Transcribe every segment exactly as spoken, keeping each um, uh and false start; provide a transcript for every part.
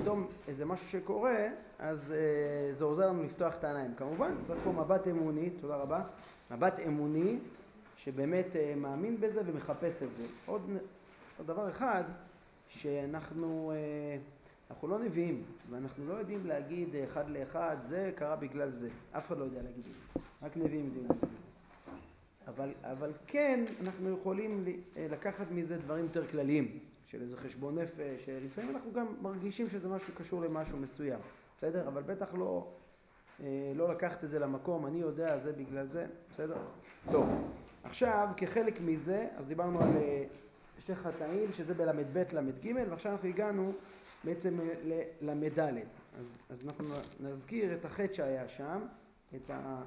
פתאום איזה משהו שקורה, אז אה, זה עוזר לנו לפתוח את העיניים. כמובן, צריך פה מבט אמוני, תודה רבה, מבט אמוני שבאמת אה, מאמין בזה ומחפש את זה. עוד, עוד דבר אחד, שאנחנו אה, אנחנו לא נביאים, ואנחנו לא יודעים להגיד אחד לאחד, זה קרה בגלל זה. אף אחד לא יודע להגיד את זה, רק נביאים יודעים להגיד את זה. אבל, אבל כן, אנחנו יכולים לקחת מזה דברים יותר כלליים, של איזה חשבון נפש, שלפעמים אנחנו גם מרגישים שזה משהו קשור למשהו מסוים, בסדר? אבל בטח לא, לא לקחת את זה למקום, אני יודע, זה בגלל זה, בסדר? טוב, עכשיו כחלק מזה, אז דיברנו על שתי חטאים, שזה בלמד ב' למד ג', ועכשיו אנחנו הגענו בעצם למד ד'. אז, אז אנחנו נזכיר את החטא שהיה שם, את ה...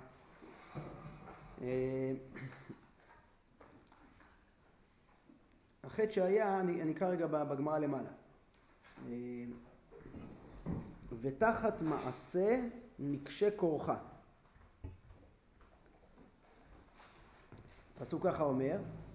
החטא שהיה, אני, אני אקרא רגע בגמרא למעלה. ותחת מעשה מקשה כורחה. הפסוק ככה אומר,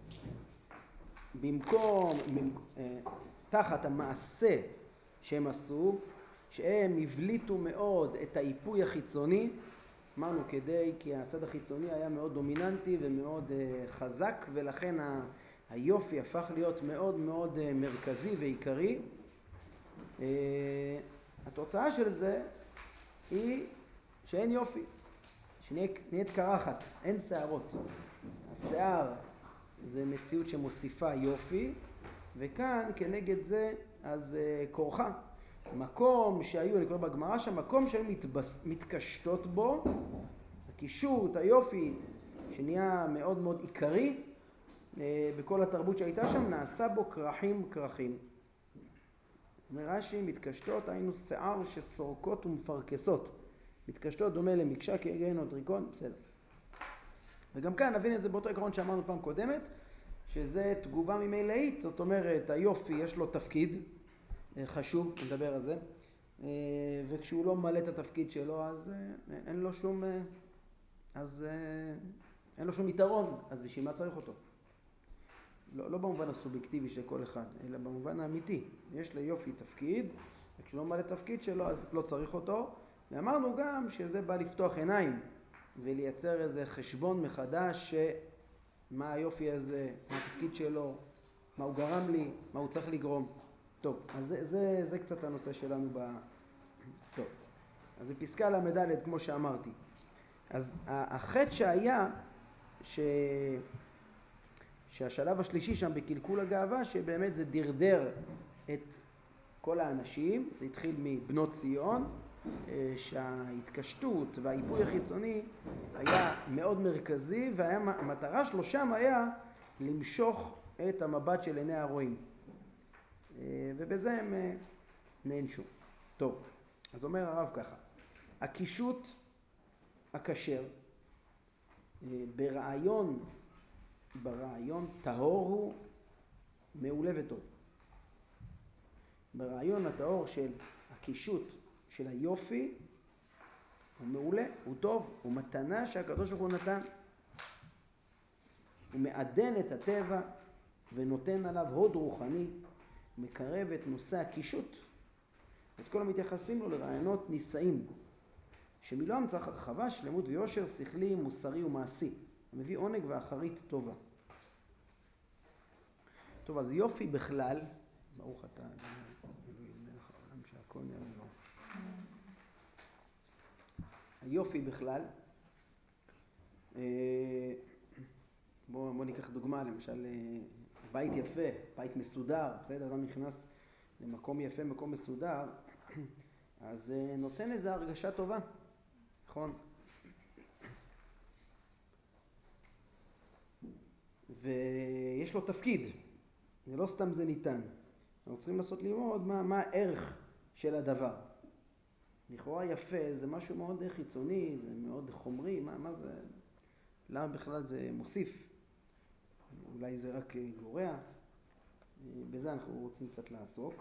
במקום, תחת המעשה שהם עשו, שהם הבליטו מאוד את האיפוי החיצוני, אמרנו כדי, כי הצד החיצוני היה מאוד דומיננטי ומאוד uh, חזק, ולכן ה, היופי הפך להיות מאוד מאוד uh, מרכזי ועיקרי. Uh, התוצאה של זה היא שאין יופי, שנהיית קרחת, אין שערות. השיער זה מציאות שמוסיפה יופי, וכאן כנגד זה אז uh, כורחה. מקום שהיו, אני קורא בגמרא שם, מקום שהיו מתבס, מתקשטות בו, הקישוט, היופי, שנהיה מאוד מאוד עיקרי, בכל התרבות שהייתה שם, נעשה בו כרכים כרכים. מרש"י, מתקשטות, היינו שיער שסורקות ומפרקסות. מתקשטות דומה למקשה, כגן או דריקון, בסדר. וגם כאן נבין את זה באותו עקרון שאמרנו פעם קודמת, שזה תגובה ממילאית, זאת אומרת, היופי יש לו תפקיד, חשוב, נדבר על זה, וכשהוא לא ממלא את התפקיד שלו, אז אין לו שום, אז אין לו שום יתרון, אז בשביל מה צריך אותו? לא, לא במובן הסובייקטיבי של כל אחד, אלא במובן האמיתי. יש ליופי תפקיד, וכשהוא לא ממלא את התפקיד שלו, אז לא צריך אותו. ואמרנו גם שזה בא לפתוח עיניים, ולייצר איזה חשבון מחדש, שמה היופי הזה, מה התפקיד שלו, מה הוא גרם לי, מה הוא צריך לגרום. טוב, אז זה, זה, זה קצת הנושא שלנו ב... טוב, אז בפסקה למדלת, כמו שאמרתי. אז החטא שהיה, ש... שהשלב השלישי שם בקלקול הגאווה, שבאמת זה דרדר את כל האנשים, זה התחיל מבנות ציון, שההתקשטות והאיפוי החיצוני היה מאוד מרכזי, והמטרה שלו שם היה למשוך את המבט של עיני הרואים. ובזה הם נענשו. טוב, אז אומר הרב ככה, הקישוט הכשר ברעיון, ברעיון טהור הוא מעולה וטוב. ברעיון הטהור של הקישוט של היופי הוא מעולה, הוא טוב, הוא מתנה שהקדוש ברוך הוא נתן. הוא מעדן את הטבע ונותן עליו הוד רוחני, מקרב את נושא הקישוט, את כל המתייחסים לו לרעיונות נישאים, שמילואם צריך הרחבה, שלמות ויושר, שכלי, מוסרי ומעשי, מביא עונג ואחרית טובה. טוב, אז יופי בכלל, ברוך אתה, אלוהים מלך העולם שהכל נהיה בדברו. היופי בכלל, בוא, בוא ניקח דוגמה, למשל, בית יפה, בית מסודר, בסדר, אדם נכנס למקום יפה, מקום מסודר, אז נותן איזו הרגשה טובה, נכון? ויש לו תפקיד, זה לא סתם זה ניתן. אנחנו צריכים לעשות ללמוד מה, מה הערך של הדבר. לכאורה יפה, זה משהו מאוד חיצוני, זה מאוד חומרי, מה, מה זה, למה בכלל זה מוסיף? אולי זה רק גורע, בזה אנחנו רוצים קצת לעסוק.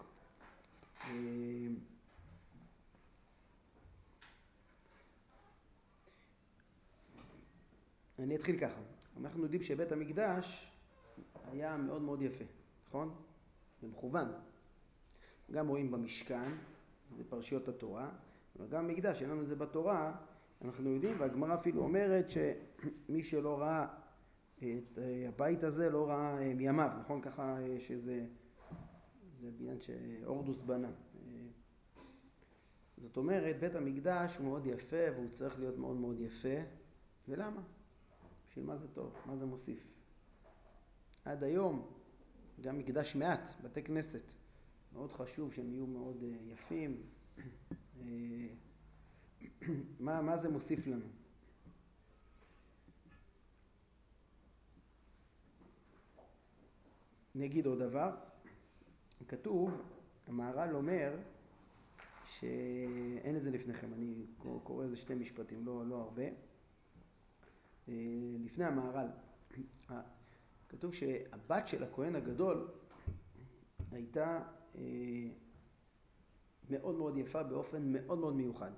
אני אתחיל ככה, אנחנו יודעים שבית המקדש היה מאוד מאוד יפה, נכון? במכוון. גם רואים במשכן, זה פרשיות התורה, וגם מקדש, אין לנו את זה בתורה, אנחנו יודעים, והגמרא אפילו אומרת שמי שלא ראה את הבית הזה לא ראה מימיו, נכון? ככה שזה זה בניין שאורדוס בנה. זאת אומרת, בית המקדש הוא מאוד יפה והוא צריך להיות מאוד מאוד יפה. ולמה? בשביל מה זה טוב? מה זה מוסיף? עד היום, גם מקדש מעט, בתי כנסת, מאוד חשוב שהם יהיו מאוד יפים. מה, מה זה מוסיף לנו? נגיד עוד דבר. כתוב, המהר"ל אומר, שאין את זה לפניכם, אני קורא איזה שתי משפטים, לא, לא הרבה. לפני המהר"ל, כתוב שהבת של הכהן הגדול הייתה מאוד מאוד יפה באופן מאוד מאוד מיוחד.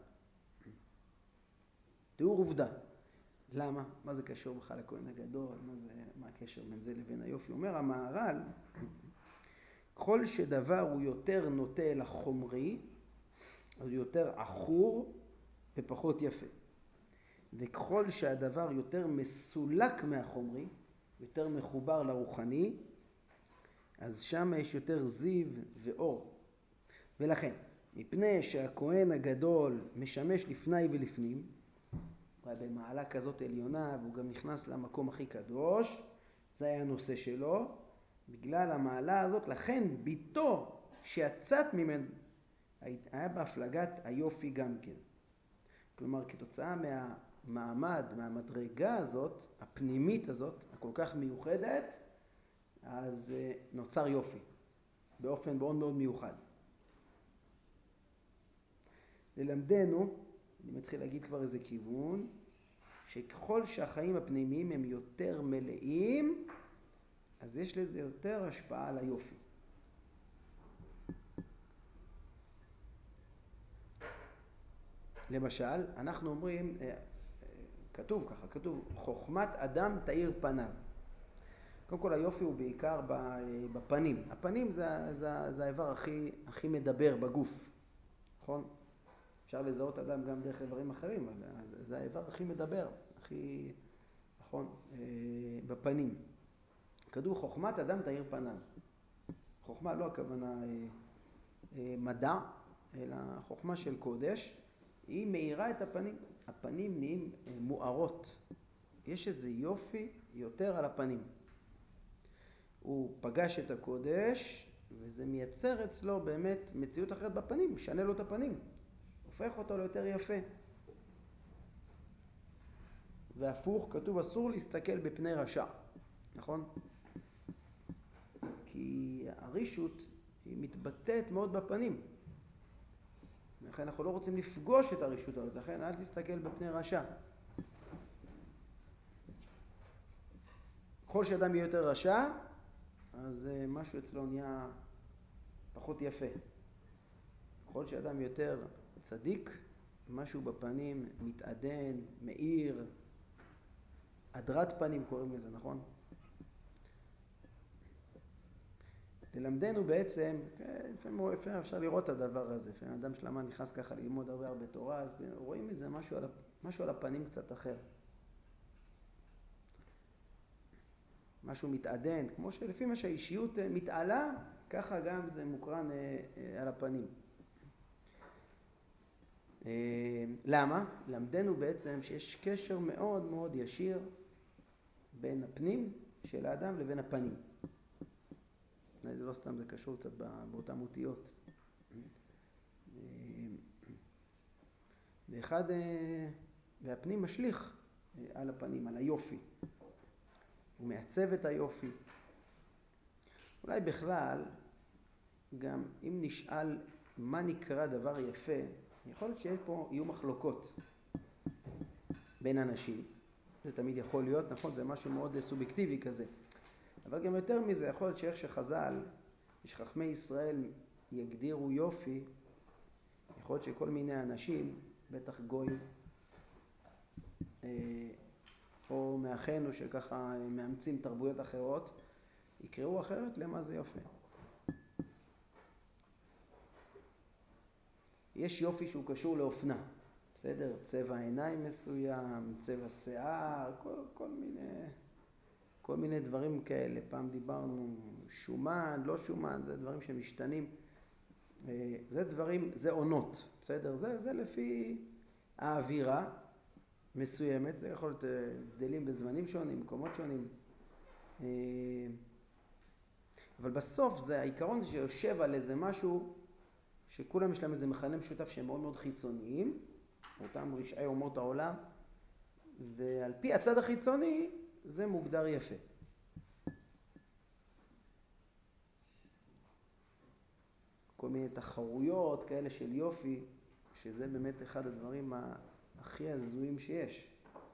תיאור עובדה. למה? מה זה קשור בכלל לכהן הגדול? מה זה, מה הקשר בין זה לבין היופי? אומר המהר"ל, ככל שדבר הוא יותר נוטה אל החומרי, אז הוא יותר עכור ופחות יפה. וככל שהדבר יותר מסולק מהחומרי, יותר מחובר לרוחני, אז שם יש יותר זיו ואור. ולכן, מפני שהכהן הגדול משמש לפני ולפנים, במעלה כזאת עליונה, והוא גם נכנס למקום הכי קדוש, זה היה הנושא שלו, בגלל המעלה הזאת, לכן ביתו שיצאת ממנו, היה בהפלגת היופי גם כן. כלומר, כתוצאה מהמעמד, מהמדרגה הזאת, הפנימית הזאת, הכל כך מיוחדת, אז נוצר יופי, באופן מאוד מאוד מיוחד. ללמדנו, אני מתחיל להגיד כבר איזה כיוון, שככל שהחיים הפנימיים הם יותר מלאים, אז יש לזה יותר השפעה על היופי. למשל, אנחנו אומרים, כתוב ככה, כתוב, חוכמת אדם תאיר פניו. קודם כל היופי הוא בעיקר בפנים. הפנים זה, זה, זה האיבר הכי, הכי מדבר בגוף, נכון? אפשר לזהות אדם גם דרך איברים אחרים, אבל זה האיבר הכי מדבר, הכי, נכון, בפנים. כתוב, חוכמת אדם תאיר פניו. חוכמה לא הכוונה מדע, אלא חוכמה של קודש, היא מאירה את הפנים. הפנים נהיים מוארות. יש איזה יופי יותר על הפנים. הוא פגש את הקודש, וזה מייצר אצלו באמת מציאות אחרת בפנים, משנה לו את הפנים, הופך אותו ליותר יפה. והפוך, כתוב, אסור להסתכל בפני רשע, נכון? כי הרישות היא מתבטאת מאוד בפנים. לכן אנחנו לא רוצים לפגוש את הרישות הזאת, לכן אל תסתכל בפני רשע. ככל שאדם יהיה יותר רשע, אז משהו אצלו נהיה פחות יפה. ככל שאדם יותר צדיק, משהו בפנים מתעדן, מאיר, הדרת פנים קוראים לזה, נכון? ללמדנו בעצם, לפעמים אפשר לראות את הדבר הזה, לפעמים אדם שלמה נכנס ככה ללמוד הרבה הרבה תורה, אז רואים איזה משהו על, משהו על הפנים קצת אחר. משהו מתעדן, כמו שלפי מה שהאישיות מתעלה, ככה גם זה מוקרן על הפנים. למה? למדנו בעצם שיש קשר מאוד מאוד ישיר בין הפנים של האדם לבין הפנים. זה לא סתם, זה קשור קצת באותן אותיות. ואחד, והפנים משליך על הפנים, על היופי. הוא מעצב את היופי. אולי בכלל, גם אם נשאל מה נקרא דבר יפה, יכול להיות שיש פה, יהיו מחלוקות בין אנשים. זה תמיד יכול להיות, נכון? זה משהו מאוד סובייקטיבי כזה. אבל גם יותר מזה, יכול להיות שאיך שחז"ל, שחכמי ישראל יגדירו יופי, יכול להיות שכל מיני אנשים, בטח גויים, או מאחינו שככה מאמצים תרבויות אחרות, יקראו אחרת למה זה יופי. יש יופי שהוא קשור לאופנה, בסדר? צבע עיניים מסוים, צבע שיער, כל, כל מיני, כל מיני דברים כאלה. פעם דיברנו שומן, לא שומן, זה דברים שמשתנים. זה דברים, זה עונות, בסדר? זה, זה לפי האווירה מסוימת, זה יכול להיות הבדלים בזמנים שונים, מקומות שונים. אבל בסוף זה העיקרון שיושב על איזה משהו שכולם יש להם איזה מכנה משותף שהם מאוד מאוד חיצוניים, אותם רשעי אומות העולם, ועל פי הצד החיצוני זה מוגדר יפה. כל מיני תחרויות כאלה של יופי, שזה באמת אחד הדברים הכי הזויים שיש.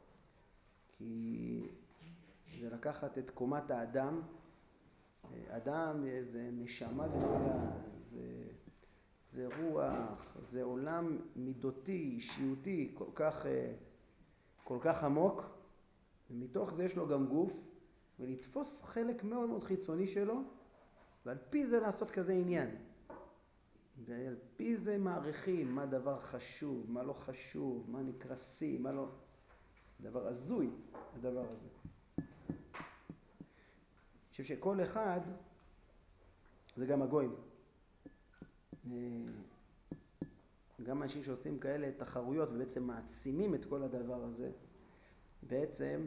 כי זה לקחת את קומת האדם, אדם זה נשמה גדולה, זה, זה רוח, זה עולם מידותי, אישיותי, כל כך, כל כך עמוק, ומתוך זה יש לו גם גוף, ולתפוס חלק מאוד מאוד חיצוני שלו, ועל פי זה לעשות כזה עניין. ועל פי זה מעריכים מה דבר חשוב, מה לא חשוב, מה נקרא סי, מה לא... דבר הזוי, הדבר הזה. אני חושב שכל אחד, זה גם הגויים. גם אנשים שעושים כאלה תחרויות ובעצם מעצימים את כל הדבר הזה, בעצם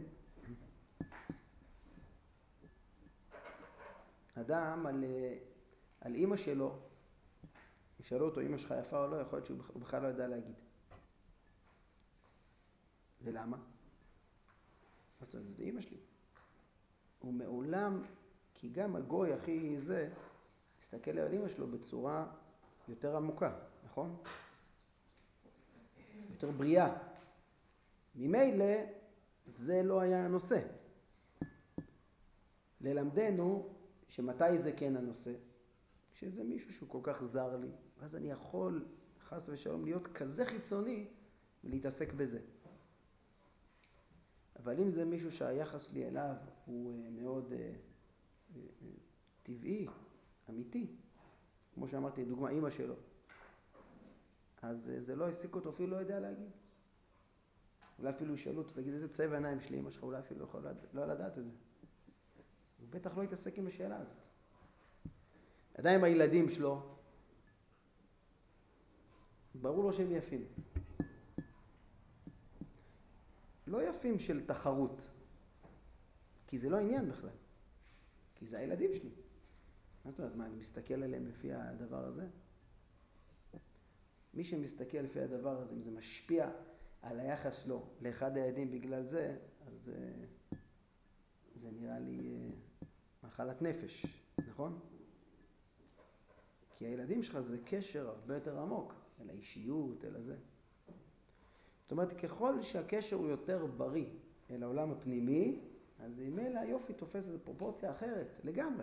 אדם על, על אמא שלו, ישאלו אותו, אמא שלך יפה או לא, יכול להיות שהוא בכלל לא יודע להגיד. ולמה? אז זאת אומרת, זה אמא שלי. הוא מעולם, כי גם הגוי הכי זה, מסתכל על אמא שלו בצורה יותר עמוקה, נכון? יותר בריאה. ממילא זה לא היה הנושא. ללמדנו שמתי זה כן הנושא, כשזה מישהו שהוא כל כך זר לי, אז אני יכול חס ושלום להיות כזה חיצוני ולהתעסק בזה. אבל אם זה מישהו שהיחס שלי אליו הוא מאוד טבעי, אמיתי, כמו שאמרתי, דוגמה אמא שלו, אז זה לא העסיק אותו, אפילו לא יודע להגיד. אולי אפילו ישאלו אותו, תגיד איזה צבע עיניים שלי אמא שלך, אולי אפילו לא יכול לא לדעת את זה. הוא בטח לא יתעסק עם השאלה הזאת. עדיין הילדים שלו, ברור לו שהם יפים. לא יפים של תחרות, כי זה לא עניין בכלל. כי זה הילדים שלי. מה זאת אומרת, מה, אני מסתכל עליהם לפי הדבר הזה? מי שמסתכל לפי הדבר הזה, אם זה משפיע על היחס שלו לאחד הילדים בגלל זה, אז זה נראה לי מחלת נפש, נכון? כי הילדים שלך זה קשר הרבה יותר עמוק, אל האישיות, אל הזה. זאת אומרת, ככל שהקשר הוא יותר בריא אל העולם הפנימי, אז ממילא היופי תופס איזו פרופורציה אחרת, לגמרי.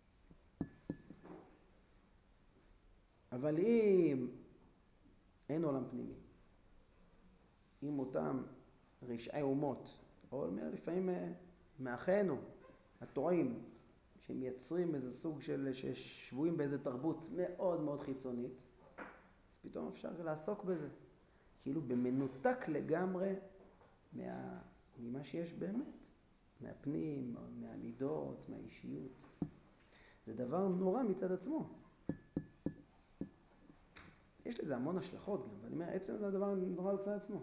אבל אם אין עולם פנימי, אם אותם רשעי אומות, או אומר לפעמים מאחינו, הטועים, שמייצרים איזה סוג של, ששבויים באיזה תרבות מאוד מאוד חיצונית, אז פתאום אפשר לעסוק בזה. כאילו במנותק לגמרי מה, ממה שיש באמת, מהפנים, מהמידות, מהאישיות. זה דבר נורא מצד עצמו. יש לזה המון השלכות גם, ואני אומר, עצם זה הדבר נורא מצד עצמו.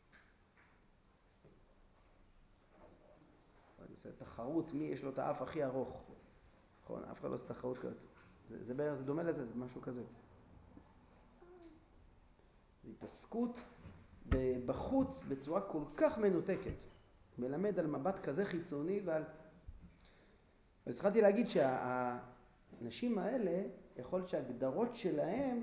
אני עושה תחרות מי יש לו את האף הכי ארוך. נכון, אף אחד לא עושה תחרות כזאת. זה, זה, בערך, זה דומה לזה, זה משהו כזה. זה התעסקות בחוץ בצורה כל כך מנותקת. מלמד על מבט כזה חיצוני ועל... אז התחלתי להגיד שהאנשים האלה, יכול להיות שההגדרות שלהם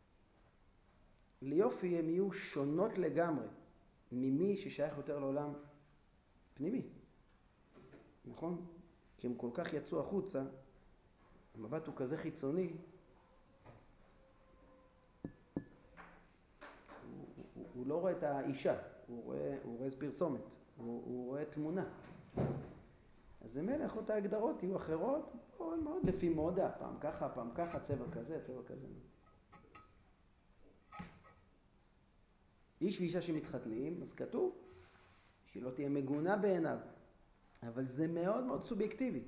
ליופי הם יהיו שונות לגמרי ממי ששייך יותר לעולם פנימי. נכון? כי הם כל כך יצאו החוצה, המבט הוא כזה חיצוני, הוא, הוא, הוא לא רואה את האישה, הוא רואה, הוא רואה פרסומת, הוא, הוא רואה תמונה. אז זה מלך, אותה הגדרות יהיו אחרות, מאוד מאוד לפי מודה, פעם ככה, פעם ככה, צבע כזה, צבע כזה. איש ואישה שמתחתנים, אז כתוב שהיא לא תהיה מגונה בעיניו, אבל זה מאוד מאוד סובייקטיבי.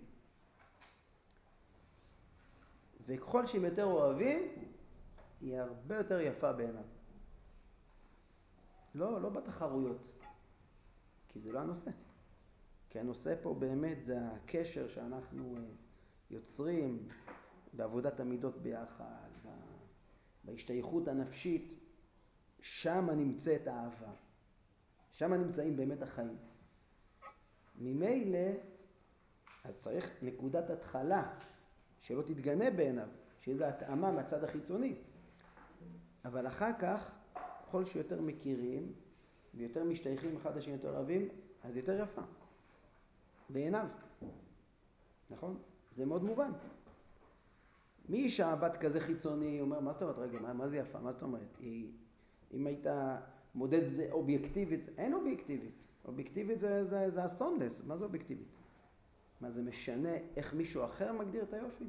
וככל שהם יותר אוהבים, היא הרבה יותר יפה בעיניו. לא, לא בתחרויות, כי זה לא הנושא. כי הנושא פה באמת זה הקשר שאנחנו יוצרים בעבודת המידות ביחד, בהשתייכות הנפשית, שם נמצאת האהבה. שם נמצאים באמת החיים. ממילא, אז צריך נקודת התחלה, שלא תתגנה בעיניו, שאיזו התאמה מהצד החיצוני. אבל אחר כך, ככל שיותר מכירים, ויותר משתייכים אחד לשני יותר אוהבים, אז יותר יפה. בעיניו. נכון? זה מאוד מובן. מי שהבת כזה חיצוני אומר, מה זאת אומרת? רגע, מה, מה זה יפה? מה זאת אומרת? היא, אם היית מודד זה אובייקטיבית, אין אובייקטיבית. אובייקטיבית זה, זה, זה אסונלס. מה זה אובייקטיבית? מה זה משנה איך מישהו אחר מגדיר את היופי?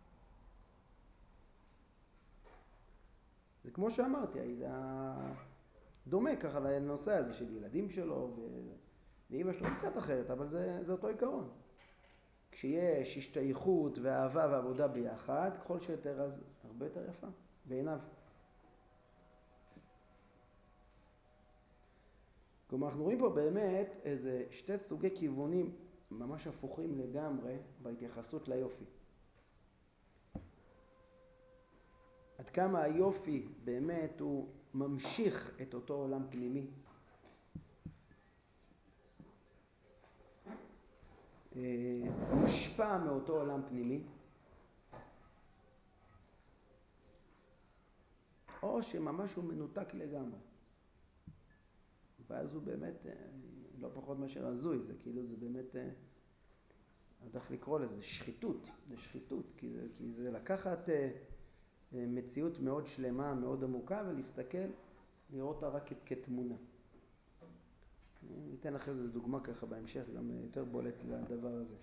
זה כמו שאמרתי, זה דומה ככה לנושא הזה של ילדים שלו ו... ואימא שלו קצת אחרת, אבל זה, זה אותו עיקרון. כשיש השתייכות ואהבה ועבודה ביחד, ככל שיותר אז הרבה יותר יפה, בעיניו. כלומר, אנחנו רואים פה באמת איזה שתי סוגי כיוונים ממש הפוכים לגמרי בהתייחסות ליופי. עד כמה היופי באמת הוא ממשיך את אותו עולם פנימי. מושפע מאותו עולם פנימי, או שממש הוא מנותק לגמרי. ואז הוא באמת לא פחות מאשר הזוי, זה כאילו זה באמת, אני יודע איך לקרוא לזה, שחיתות, זה שחיתות, כי זה, כי זה לקחת מציאות מאוד שלמה, מאוד עמוקה, ולהסתכל, לראות אותה רק כתמונה. ניתן אחרי זה דוגמה ככה בהמשך, גם יותר בולט לדבר הזה.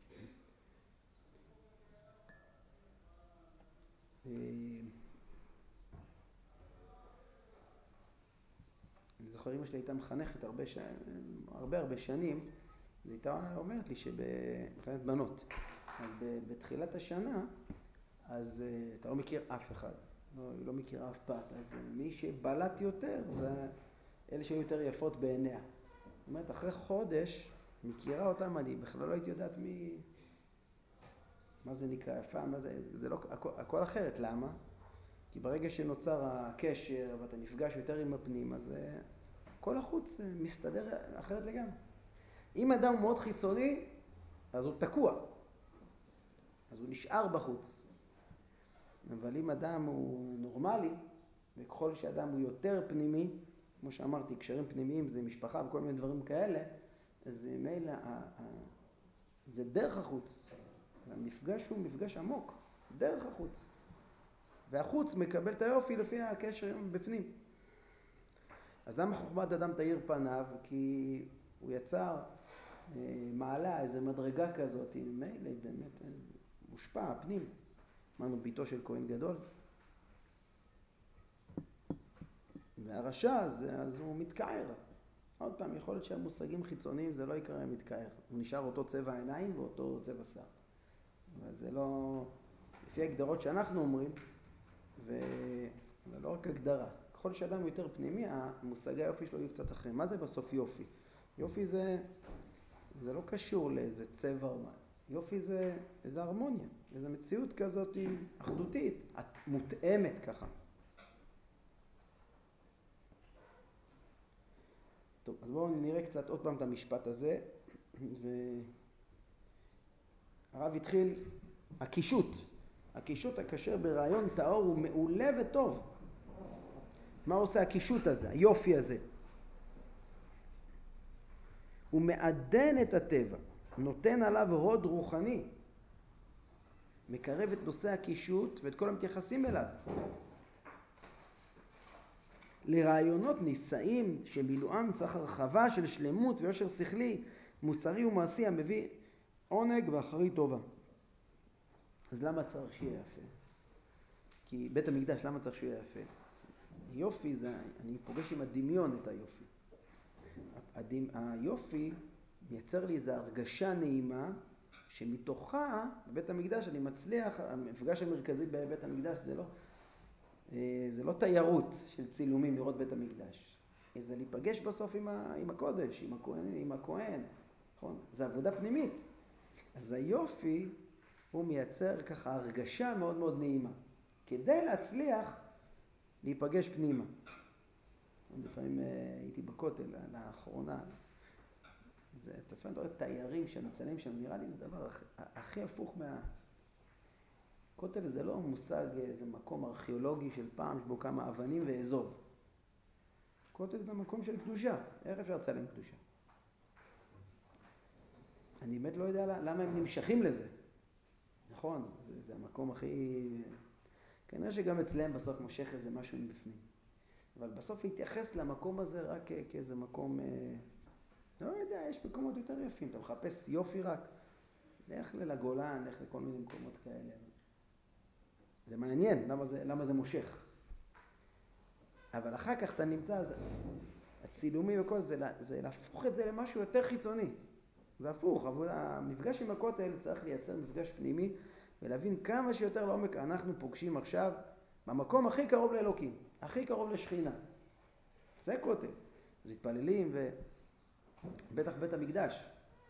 אני זוכר, אמא שלי הייתה מחנכת הרבה, ש... הרבה הרבה שנים, והייתה אומרת לי שבחנכת בנות, אז בתחילת השנה, אז אתה לא מכיר אף אחד, לא, לא מכיר אף בת, אז מי שבלט יותר זה אלה שהיו יותר יפות בעיניה. זאת אומרת, אחרי חודש מכירה אותם, אני בכלל לא הייתי יודעת מי, מה זה נקרא יפה, מה זה, זה לא, הכל, הכל אחרת. למה? כי ברגע שנוצר הקשר ואתה נפגש יותר עם הפנים, אז כל החוץ מסתדר אחרת לגמרי. אם אדם הוא מאוד חיצוני, אז הוא תקוע, אז הוא נשאר בחוץ. אבל אם אדם הוא נורמלי, וככל שאדם הוא יותר פנימי, כמו שאמרתי, קשרים פנימיים זה משפחה וכל מיני דברים כאלה, אז מילא, זה דרך החוץ. המפגש הוא מפגש עמוק, דרך החוץ. והחוץ מקבל את היופי לפי הקשר בפנים. אז למה חוכמת אדם תאיר פניו? כי הוא יצר מעלה, איזו מדרגה כזאת, מילא באמת מושפע, הפנים. אמרנו ביתו של כהן גדול. והרשע הזה, אז הוא מתקער. עוד פעם, יכול להיות שהמושגים חיצוניים זה לא יקרא מתקער. הוא נשאר אותו צבע העיניים ואותו צבע שיער. אבל זה לא, לפי הגדרות שאנחנו אומרים, וזה לא רק הגדרה. ככל שאדם הוא יותר פנימי, המושגי היופי שלו יהיו קצת אחרים. מה זה בסוף יופי? יופי זה, זה לא קשור לאיזה צבע או מה. יופי זה איזו הרמוניה, איזו מציאות כזאת אחדותית, מותאמת ככה. טוב, אז בואו נראה קצת עוד פעם את המשפט הזה. והרב התחיל, הקישוט. הקישוט הקשר ברעיון טהור הוא מעולה וטוב. מה עושה הקישוט הזה, היופי הזה? הוא מעדן את הטבע, נותן עליו הוד רוחני, מקרב את נושא הקישוט ואת כל המתייחסים אליו. לרעיונות נישאים שמילואם צריך הרחבה של שלמות ויושר שכלי, מוסרי ומעשי המביא עונג ואחרית טובה. אז למה צריך שיהיה יפה? כי בית המקדש, למה צריך שיהיה יפה? היופי זה, אני פוגש עם הדמיון את היופי. הדמ... היופי מייצר לי איזו הרגשה נעימה, שמתוכה בבית המקדש אני מצליח, המפגש המרכזי בבית המקדש זה לא, זה לא תיירות של צילומים לראות בית המקדש. זה להיפגש בסוף עם, ה... עם הקודש, עם הכהן, עם הכהן, נכון? זה עבודה פנימית. אז היופי הוא מייצר ככה הרגשה מאוד מאוד נעימה. כדי להצליח להיפגש פנימה. לפעמים הייתי בכותל לאחרונה, זה לפעמים רואה תיירים שמצלמים שם, נראה לי זה דבר הכי, הכי הפוך מה... כותל זה לא מושג, זה מקום ארכיאולוגי של פעם, שבו כמה אבנים ואזוב. כותל זה מקום של קדושה, איך אפשר לצלם קדושה? אני באמת לא יודע למה הם נמשכים לזה. נכון, זה, זה המקום הכי... כנראה שגם אצלם בסוף מושך איזה משהו מבפנים. אבל בסוף להתייחס למקום הזה רק כאיזה מקום... לא יודע, יש מקומות יותר יפים. אתה מחפש יופי רק. לך לגולן, לך לכל מיני מקומות כאלה. זה מעניין, למה זה, למה זה מושך. אבל אחר כך אתה נמצא, זה, הצילומים וכל זה, זה להפוך את זה למשהו יותר חיצוני. זה הפוך, אבל המפגש עם הכותל צריך לייצר מפגש פנימי, ולהבין כמה שיותר לעומק אנחנו פוגשים עכשיו במקום הכי קרוב לאלוקים, הכי קרוב לשכינה. זה כותל. אז מתפללים ובטח בית המקדש.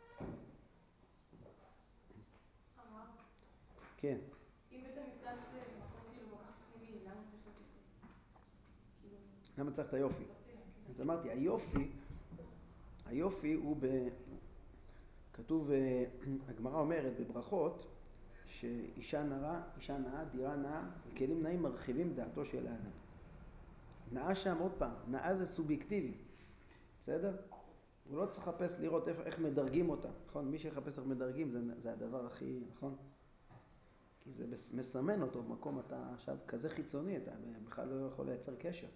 כן. אם בית המקדש זה מקום כאילו כל כך פנימי, למה צריך לתת? למה צריך את היופי? אז אמרתי, היופי, היופי הוא ב... כתוב, הגמרא אומרת בברכות, שאישה נאה, אישה נאה, דירה נאה, וכלים נאים מרחיבים דעתו של האדם. נאה שם עוד פעם, נאה זה סובייקטיבי, בסדר? הוא לא צריך לחפש לראות איך, איך מדרגים אותה, נכון? מי שיחפש איך מדרגים זה, זה הדבר הכי, נכון? כי זה מסמן אותו במקום, אתה עכשיו כזה חיצוני, אתה בכלל לא יכול לייצר קשר.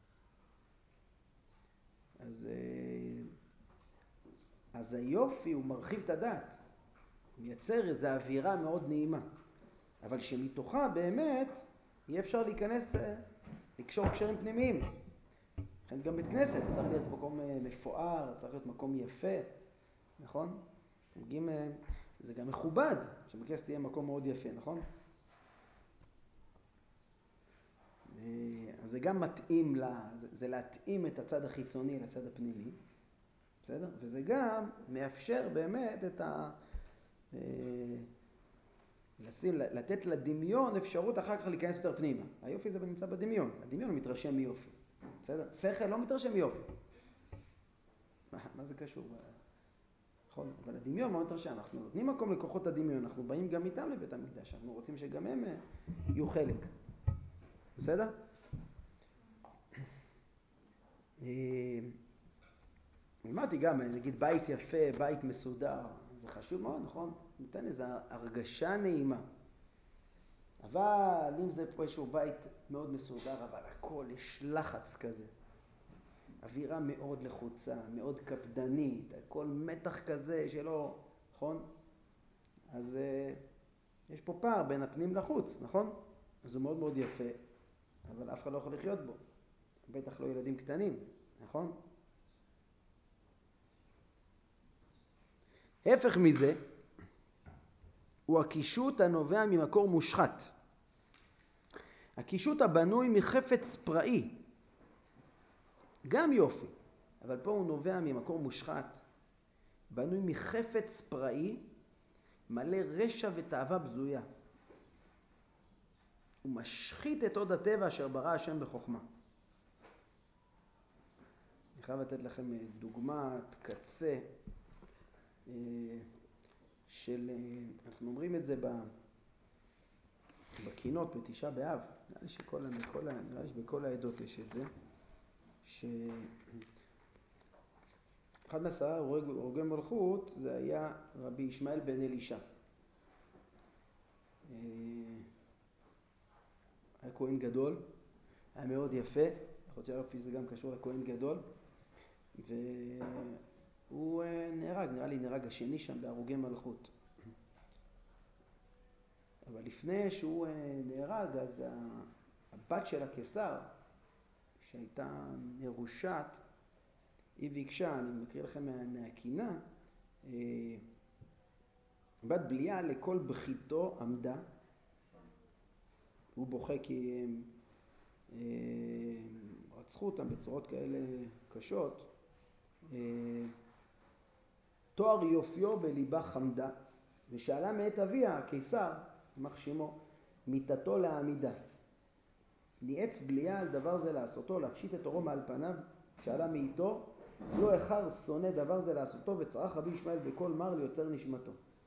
אז, אז היופי הוא מרחיב את הדעת, הוא מייצר איזו אווירה מאוד נעימה, אבל שמתוכה באמת יהיה אפשר להיכנס, לקשור קשרים פנימיים. לכן גם בית כנסת צריך להיות מקום מפואר, צריך להיות מקום יפה, נכון? מגיעים, זה גם מכובד, שבית כנסת יהיה מקום מאוד יפה, נכון? אז זה גם מתאים לה, זה להתאים את הצד החיצוני לצד הפנימי, בסדר? וזה גם מאפשר באמת את ה... לשים, לתת לדמיון אפשרות אחר כך להיכנס יותר פנימה. היופי זה נמצא בדמיון, הדמיון הוא מתרשם מיופי, בסדר? שכל לא מתרשם מיופי. מה, מה זה קשור? נכון, אבל הדמיון מאוד מתרשם, אנחנו נותנים מקום לכוחות הדמיון, אנחנו באים גם איתם לבית המקדש, אנחנו רוצים שגם הם יהיו חלק. בסדר? אמרתי גם, נגיד בית יפה, בית מסודר, זה חשוב מאוד, נכון? ניתן איזו הרגשה נעימה. אבל אם זה פה איזשהו בית מאוד מסודר, אבל הכל יש לחץ כזה. אווירה מאוד לחוצה, מאוד קפדנית, הכל מתח כזה שלא, נכון? אז יש פה פער בין הפנים לחוץ, נכון? אז הוא מאוד מאוד יפה, אבל אף אחד לא יכול לחיות בו. בטח לא ילדים קטנים, נכון? הפך מזה הוא הקישוט הנובע ממקור מושחת. הקישוט הבנוי מחפץ פראי, גם יופי, אבל פה הוא נובע ממקור מושחת, בנוי מחפץ פראי, מלא רשע ותאווה בזויה. הוא משחית את עוד הטבע אשר ברא השם בחוכמה. אני חייב לתת לכם דוגמת קצה של, אנחנו אומרים את זה בקינות בתשעה באב, נראה לי שכל, בכל, נראה לי שבכל העדות יש את זה, שאחד מעשרה הרוגי מלכות זה היה רבי ישמעאל בן אלישע. היה כהן גדול, היה מאוד יפה, יכול להיות שהרפי זה גם קשור לכהן גדול, והוא נהרג, נראה לי נהרג השני שם בהרוגי מלכות. אבל לפני שהוא נהרג, אז הבת של הקיסר, שהייתה מרושעת, היא ביקשה, אני מקריא לכם מה, מהקינה, בת בליה לכל בכיתו עמדה, הוא בוכה כי הם רצחו אותם בצורות כאלה קשות, תואר יופיו בליבה חמדה, ושאלה מאת אביה, הקיסר, יימח שמו, מיתתו להעמידה. ניאץ בליה על דבר זה לעשותו, להפשיט את אורו מעל פניו, שאלה מאיתו, לא אחר שונא דבר זה לעשותו, וצרח רבי ישמעאל בכל מר ליוצר נשמתו.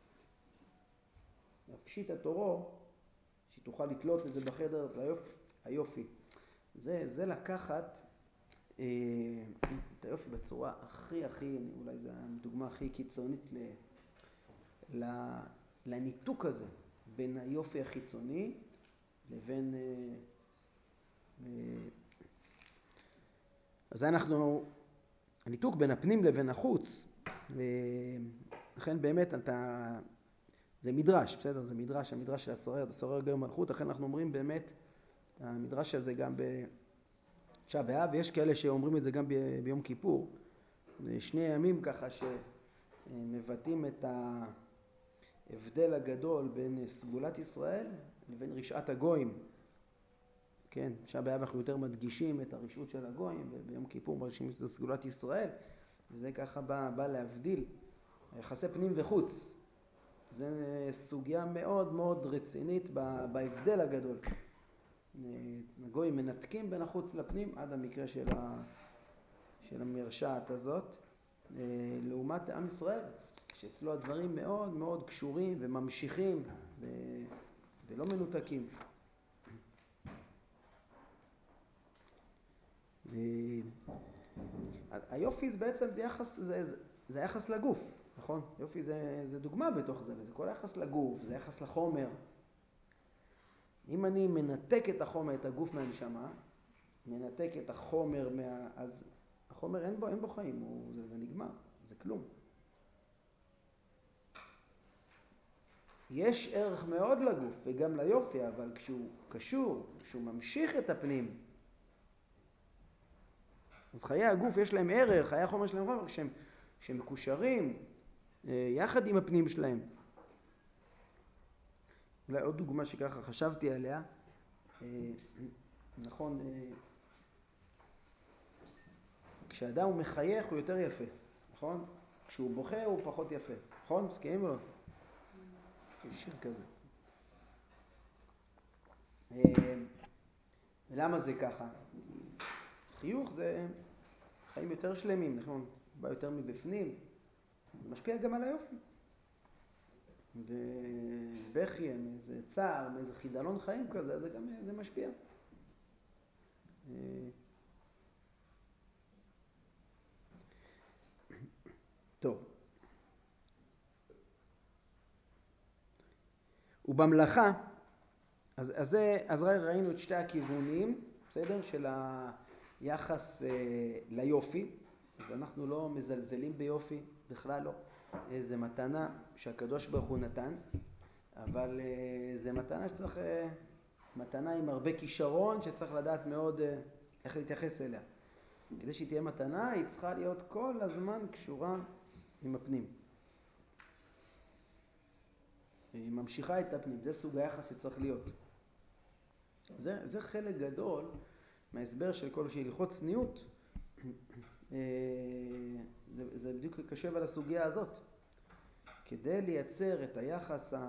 להפשיט את אורו, שתוכל לתלות את זה בחדר, היופי. היופי. זה, זה לקחת אה, את היופי בצורה הכי הכי, אולי זו הדוגמה הכי קיצונית ל, ל, לניתוק הזה בין היופי החיצוני לבין אה, אה, אז אנחנו הניתוק בין הפנים לבין החוץ, לכן באמת אתה, זה מדרש, בסדר? זה מדרש, המדרש של הסורר, הסורר גר מלכות, לכן אנחנו אומרים באמת, המדרש הזה גם בתשעה באב, ויש כאלה שאומרים את זה גם ב, ביום כיפור, שני ימים ככה שמבטאים את ההבדל הגדול בין סגולת ישראל לבין רשעת הגויים. כן, תשעה באב אנחנו יותר מדגישים את הרשעות של הגויים, וביום כיפור מרגישים את סגולת ישראל, וזה ככה בא, בא להבדיל יחסי פנים וחוץ. זה סוגיה מאוד מאוד רצינית בהבדל הגדול. הגויים מנתקים בין החוץ לפנים עד המקרה של, ה, של המרשעת הזאת, לעומת עם ישראל, שאצלו הדברים מאוד מאוד קשורים וממשיכים ו, ולא מנותקים. היופי זה בעצם זה יחס, זה, זה, זה יחס לגוף, נכון? יופי זה, זה דוגמה בתוך זה, וזה כל יחס לגוף, זה יחס לחומר. אם אני מנתק את החומר, את הגוף מהנשמה, מנתק את החומר, מה, אז החומר אין בו, אין בו חיים, הוא, זה, זה נגמר, זה כלום. יש ערך מאוד לגוף וגם ליופי, אבל כשהוא קשור, כשהוא ממשיך את הפנים, אז חיי הגוף יש להם ערך, חיי החומר שלהם ערך, שהם, שהם מקושרים יחד עם הפנים שלהם. אולי עוד דוגמה שככה חשבתי עליה, נכון, כשאדם הוא מחייך הוא יותר יפה, נכון? כשהוא בוכה הוא פחות יפה, נכון? מסכימים או לא? יש שיר כזה. ולמה זה ככה? חיוך זה חיים יותר שלמים, נכון? בא יותר מבפנים, זה משפיע גם על היופי. ובכי, מאיזה צער, מאיזה חידלון חיים כזה, זה גם זה משפיע. טוב. ובמלאכה, אז, אז, זה, אז ראינו את שתי הכיוונים, בסדר? של היחס אה, ליופי. אז אנחנו לא מזלזלים ביופי, בכלל לא. זה מתנה שהקדוש ברוך הוא נתן, אבל אה, זה מתנה שצריך, אה, מתנה עם הרבה כישרון שצריך לדעת מאוד אה, איך להתייחס אליה. כדי שהיא תהיה מתנה, היא צריכה להיות כל הזמן קשורה עם הפנים. היא ממשיכה את הפנים, זה סוג היחס שצריך להיות. זה, זה חלק גדול מההסבר של כל שהלכות צניעות, זה, זה בדיוק קשב על הסוגיה הזאת. כדי לייצר את היחס ה...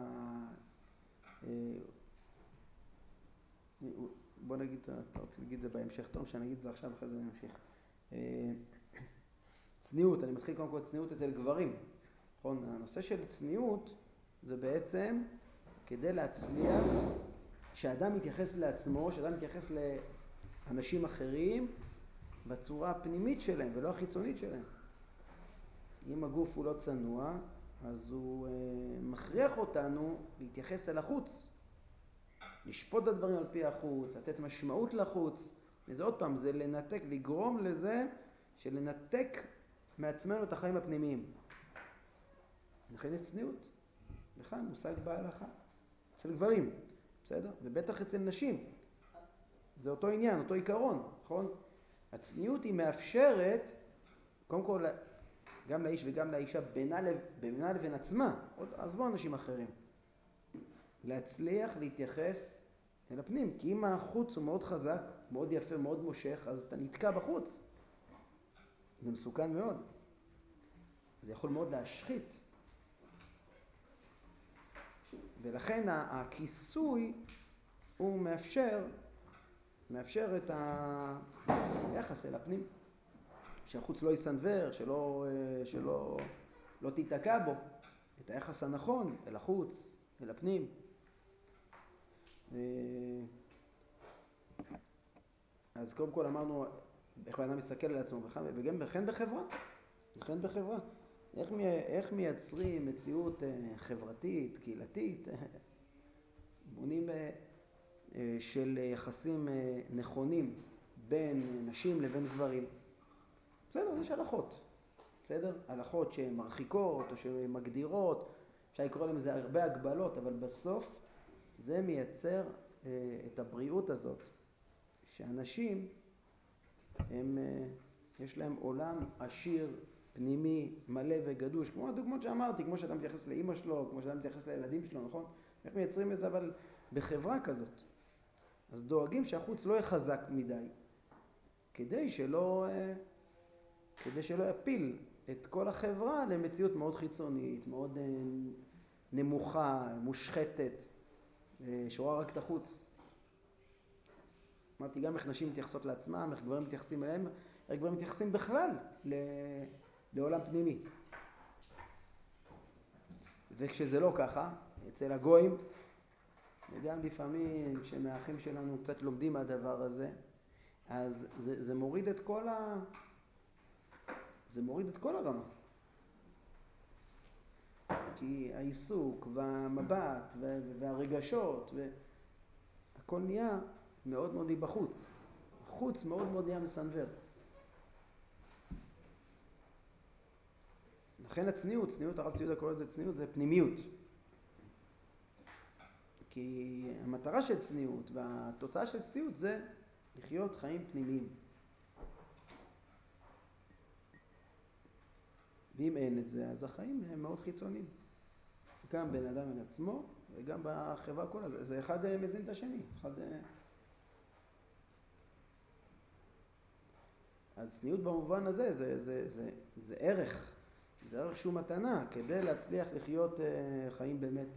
בוא נגיד, אתה רוצה להגיד את זה בהמשך, טוב שאני אגיד את זה עכשיו, אחרי זה נמשיך. צניעות, אני מתחיל קודם כל צניעות אצל גברים. נכון? הנושא של צניעות זה בעצם כדי להצליח שאדם מתייחס לעצמו, שאדם מתייחס לאנשים אחרים בצורה הפנימית שלהם ולא החיצונית שלהם. אם הגוף הוא לא צנוע, אז הוא אה, מכריח אותנו להתייחס אל החוץ. לשפוט את הדברים על פי החוץ, לתת משמעות לחוץ. וזה עוד פעם, זה לנתק, לגרום לזה שלנתק מעצמנו את החיים הפנימיים. לכן את צניעות. בכלל מושג בהלכה. של גברים, בסדר? ובטח אצל נשים. זה אותו עניין, אותו עיקרון, נכון? הצניעות היא מאפשרת, קודם כל, גם לאיש וגם לאישה, בינה, בינה לבין עצמה, עזבו אנשים אחרים, להצליח להתייחס אל הפנים. כי אם החוץ הוא מאוד חזק, מאוד יפה, מאוד מושך, אז אתה נתקע בחוץ. זה מסוכן מאוד. זה יכול מאוד להשחית. ולכן הכיסוי הוא מאפשר, מאפשר את היחס אל הפנים. שהחוץ לא יסנבר, שלא, שלא, לא תיתקע בו. את היחס הנכון אל החוץ, אל הפנים. אז קודם כל אמרנו איך האדם מסתכל על עצמו, וגם וכן בחברה. וכן בחברה. איך, איך מייצרים מציאות חברתית, קהילתית, בונים של יחסים נכונים בין נשים לבין גברים. בסדר, יש הלכות. בסדר? הלכות שהן מרחיקות או שהן מגדירות, אפשר לקרוא להם זה הרבה הגבלות, אבל בסוף זה מייצר את הבריאות הזאת, שאנשים הם, יש להם עולם עשיר, פנימי, מלא וגדוש, כמו הדוגמאות שאמרתי, כמו שאתה מתייחס לאמא שלו, כמו שאתה מתייחס לילדים שלו, נכון? איך מייצרים את זה אבל בחברה כזאת? אז דואגים שהחוץ לא יחזק מדי, כדי שלא, כדי שלא יפיל את כל החברה למציאות מאוד חיצונית, מאוד נמוכה, מושחתת, שרואה רק את החוץ. אמרתי גם איך נשים מתייחסות לעצמם, איך גברים מתייחסים אליהם, איך גברים מתייחסים בכלל לעולם פנימי. וכשזה לא ככה, אצל הגויים, וגם לפעמים כשמאחים שלנו קצת לומדים מהדבר הזה, אז זה, זה מוריד את כל ה... זה מוריד את כל הרמה. כי העיסוק והמבט והרגשות והכל נהיה מאוד מאוד בחוץ. חוץ מאוד מאוד נהיה מסנבר. לכן הצניעות, צניעות, הרב ציודה קורא לזה צניעות, זה פנימיות. כי המטרה של צניעות והתוצאה של צניעות זה לחיות חיים פנימיים. ואם אין את זה, אז החיים הם מאוד חיצוניים. גם בין אדם אל עצמו, וגם בחברה כולה. זה, זה אחד מזין את השני. אחד... אז צניעות במובן הזה, זה, זה, זה, זה ערך. זה ערך שהוא מתנה, כדי להצליח לחיות חיים באמת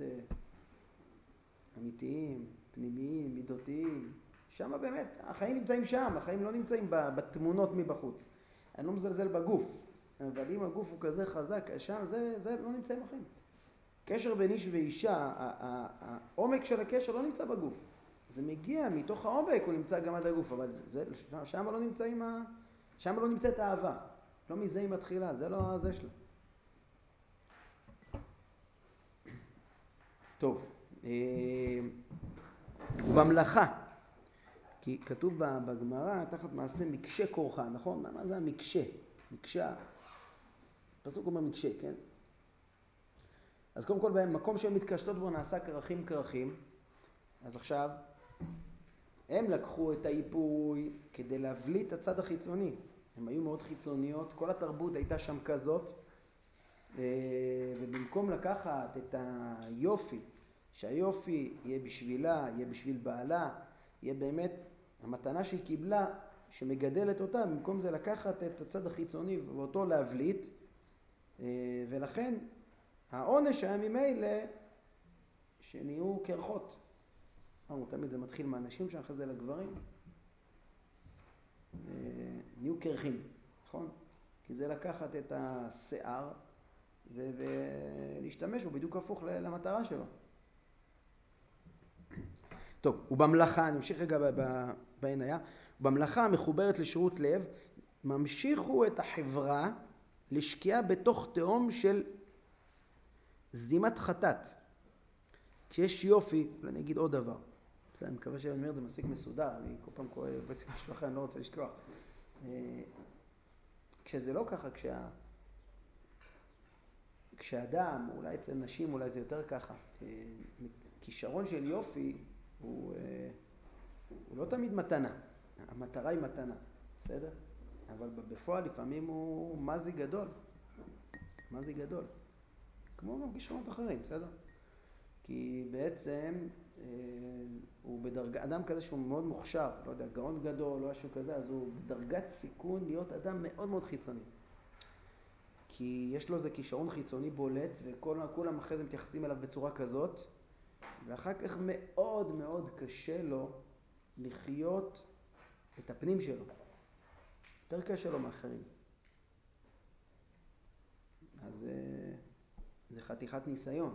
אמיתיים, פנימיים, מידותיים. שם באמת, החיים נמצאים שם, החיים לא נמצאים בתמונות מבחוץ. אני לא מזלזל בגוף, אבל אם הגוף הוא כזה חזק, שם זה, זה לא נמצאים החיים. קשר בין איש ואישה, העומק של הקשר לא נמצא בגוף. זה מגיע מתוך העומק, הוא נמצא גם עד הגוף, אבל זה, שם לא נמצאים, שם לא נמצאת האהבה. לא מזה היא מתחילה, זה לא זה שלה. טוב, ובמלאכה, כי כתוב בגמרא, תחת מעשה מקשה כורחה, נכון? מה זה המקשה? מקשה. פסוק אומר מקשה, כן? אז קודם כל, במקום שהן מתקשטות בו נעשה כרכים כרכים. אז עכשיו, הם לקחו את האיפוי כדי להבליט את הצד החיצוני. הם היו מאוד חיצוניות, כל התרבות הייתה שם כזאת, ובמקום לקחת את היופי, שהיופי יהיה בשבילה, יהיה בשביל בעלה, יהיה באמת המתנה שהיא קיבלה, שמגדלת אותה, במקום זה לקחת את הצד החיצוני ואותו להבליט, ולכן העונש היה ממילא שנהיו קרחות. אמרו, תמיד זה מתחיל מהאנשים שאחרי זה לגברים, נהיו קרחים, נכון? כי זה לקחת את השיער ולהשתמש בו בדיוק הפוך למטרה שלו. טוב, ובמלאכה, נמשיך רגע בעיניה, במלאכה המחוברת לשירות לב, ממשיכו את החברה לשקיעה בתוך תהום של זימת חטאת. כשיש יופי, אני אגיד עוד דבר. בסדר, אני מקווה שאני אומר את זה מספיק מסודר, אני כל פעם קורא בסימן שלך, אני לא רוצה לשכוח. כשזה לא ככה, כשה... כשאדם, אולי אצל נשים, אולי זה יותר ככה, כישרון של יופי הוא, הוא לא תמיד מתנה, המטרה היא מתנה. בסדר? אבל בפועל לפעמים הוא מזי גדול, מזי גדול, כמו גם כישרונות אחרים, בסדר? כי בעצם אה, הוא בדרגה, אדם כזה שהוא מאוד מוכשר, לא יודע, גאון גדול או משהו כזה, אז הוא בדרגת סיכון להיות אדם מאוד מאוד חיצוני. כי יש לו איזה כישרון חיצוני בולט, וכולם אחרי זה מתייחסים אליו בצורה כזאת, ואחר כך מאוד מאוד קשה לו לחיות את הפנים שלו. יותר קשה לו מאחרים. אז זה חתיכת ניסיון.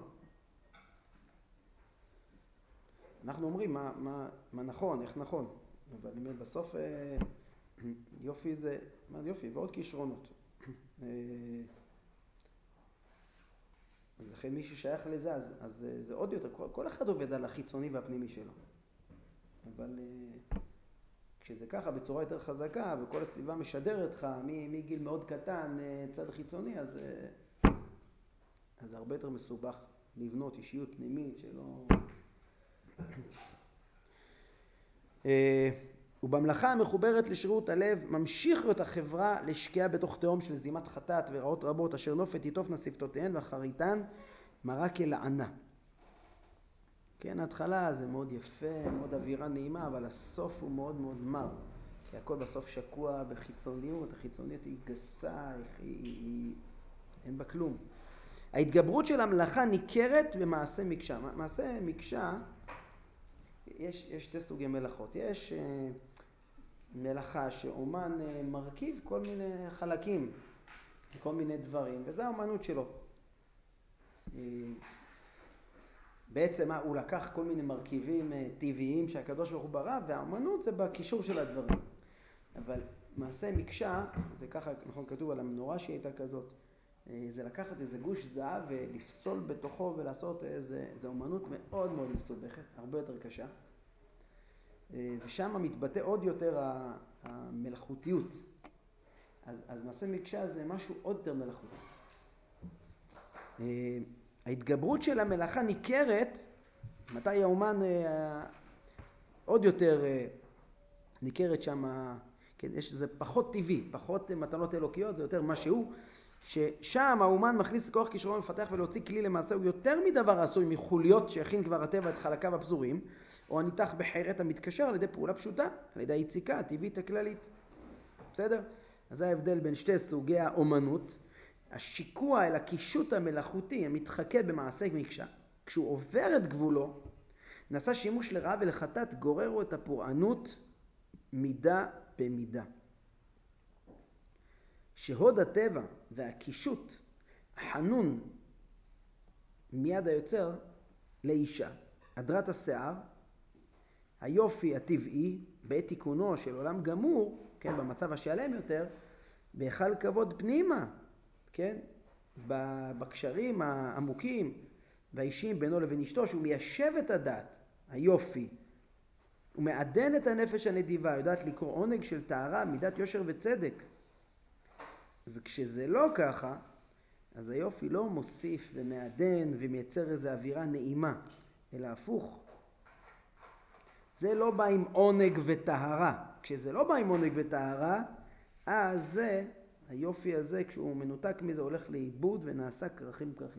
אנחנו אומרים מה, מה, מה נכון, איך נכון, אבל בסוף יופי זה, מה זה יופי? ועוד כישרונות. אז לכן מי ששייך לזה, אז, אז זה עוד יותר, כל, כל אחד עובד על החיצוני והפנימי שלו. אבל כשזה ככה בצורה יותר חזקה, וכל הסביבה משדרת לך מגיל מאוד קטן צד חיצוני, אז, אז זה הרבה יותר מסובך לבנות אישיות פנימית שלא... ובמלאכה המחוברת לשירות הלב ממשיך את החברה לשקיעה בתוך תהום של זימת חטאת ורעות רבות אשר נופת תיטופנה שפתותיהן ואחריתן מראה כלענה. כן, ההתחלה זה מאוד יפה, מאוד אווירה נעימה, אבל הסוף הוא מאוד מאוד מר. כי הכל בסוף שקוע בחיצוניות, החיצוניות היא גסה, היא, היא, היא, אין בה כלום. ההתגברות של המלאכה ניכרת במעשה מקשה. מעשה מקשה, יש, יש שתי סוגי מלאכות. יש uh, מלאכה שאומן uh, מרכיב כל מיני חלקים, כל מיני דברים, וזו האומנות שלו. Uh, בעצם uh, הוא לקח כל מיני מרכיבים uh, טבעיים שהקדוש ברוך הוא ברא, והאומנות זה בקישור של הדברים. אבל מעשה מקשה, זה ככה, נכון, כתוב על המנורה שהיא הייתה כזאת, זה לקחת איזה גוש זהב ולפסול בתוכו ולעשות איזה, איזה אומנות מאוד מאוד מסובכת, הרבה יותר קשה. ושם מתבטא עוד יותר המלאכותיות. אז, אז מעשה מקשה זה משהו עוד יותר מלאכותי. ההתגברות של המלאכה ניכרת, מתי האומן עוד יותר ניכרת שם, כן, יש, זה פחות טבעי, פחות מתנות אלוקיות, זה יותר משהו, ששם האומן מכניס כוח כישרון לפתח ולהוציא כלי למעשה, הוא יותר מדבר עשוי מחוליות שהכין כבר הטבע את חלקיו הפזורים, או הניתח בחרת המתקשר על ידי פעולה פשוטה, על ידי היציקה הטבעית הכללית. בסדר? אז זה ההבדל בין שתי סוגי האומנות. השיקוע אל הקישוט המלאכותי המתחכה במעשה מקשה, כשהוא עובר את גבולו, נעשה שימוש לרעה ולחטאת, גוררו את הפורענות מידה במידה. שהוד הטבע והקישוט החנון מיד היוצר לאישה, הדרת השיער, היופי הטבעי בעת תיקונו של עולם גמור, כן, במצב השלם יותר, בהיכל כבוד פנימה, כן, בקשרים העמוקים והאישיים בינו לבין אשתו, שהוא מיישב את הדת, היופי, הוא מעדן את הנפש הנדיבה, יודעת לקרוא עונג של טהרה, מידת יושר וצדק. אז כשזה לא ככה, אז היופי לא מוסיף ומעדן ומייצר איזו אווירה נעימה, אלא הפוך. זה לא בא עם עונג וטהרה. כשזה לא בא עם עונג וטהרה, אז זה, היופי הזה, כשהוא מנותק מזה, הולך לאיבוד ונעשה כרכים כרכים.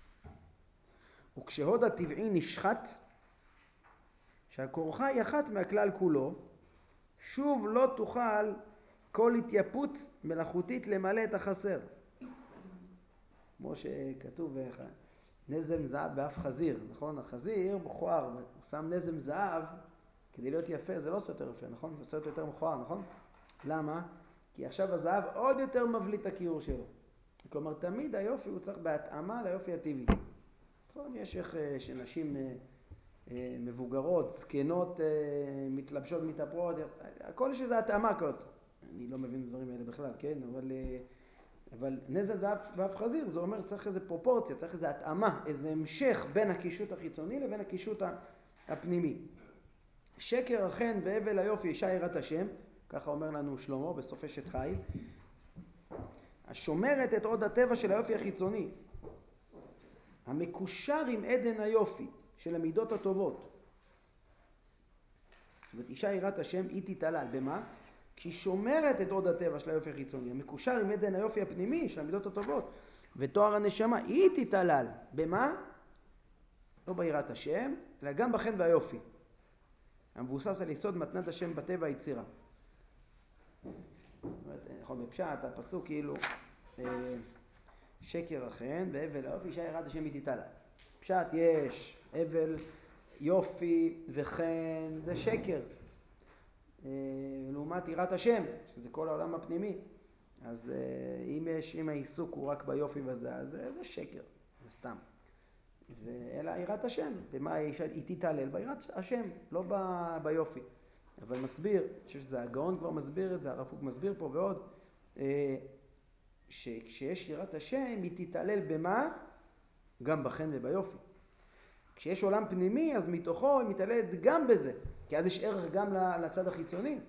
וכשהוד הטבעי נשחט, שהכורחה היא אחת מהכלל כולו, שוב לא תוכל כל התייפות מלאכותית למלא את החסר. כמו שכתוב, נזם זהב באף חזיר, נכון? החזיר מכוער, הוא שם נזם זהב כדי להיות יפה, זה לא עושה יותר יפה, נכון? זה עושה יותר מכוער, נכון? למה? כי עכשיו הזהב עוד יותר מבליט את הכיעור שלו. כלומר, תמיד היופי הוא צריך בהתאמה ליופי הטבעי. נכון? יש איך שנשים מבוגרות, זקנות, מתלבשות, מתאפרות, הכל יש איזו התאמה כזאת. אני לא מבין דברים האלה בכלל, כן? אבל, אבל נזם זהב באף חזיר, זה אומר צריך איזו פרופורציה, צריך איזו התאמה, איזה המשך בין הקישוט החיצוני לבין הקישוט הפנימי. שקר החן והבל היופי אישה יראת השם, ככה אומר לנו שלמה בסוף אשת חיל, השומרת את עוד הטבע של היופי החיצוני, המקושר עם עדן היופי של המידות הטובות. זאת אומרת, אישה יראת השם היא תתעלל. במה? כשהיא שומרת את עוד הטבע של היופי החיצוני, המקושר עם עדן היופי הפנימי של המידות הטובות, ותואר הנשמה, היא תתעלל. במה? לא ביראת השם, אלא גם בחן והיופי. המבוסס על יסוד מתנת השם בטבע היצירה. נכון, בפשט, הפסוק כאילו, שקר החן והבל היופי, אישה יראת השם היא תתעלל. פשט יש, הבל, יופי וחן, זה שקר. לעומת יראת השם, שזה כל העולם הפנימי. אז אם יש, אם העיסוק הוא רק ביופי וזה, אז זה שקר, זה סתם. אלא יראת השם, במה היא תתעלל? ביראת השם, לא ב, ביופי. אבל מסביר, אני חושב שזה הגאון כבר מסביר את זה, הרב קוק מסביר פה ועוד, שכשיש יראת השם היא תתעלל במה? גם בחן וביופי. כשיש עולם פנימי, אז מתוכו היא מתעללת גם בזה, כי אז יש ערך גם לצד החיצוני.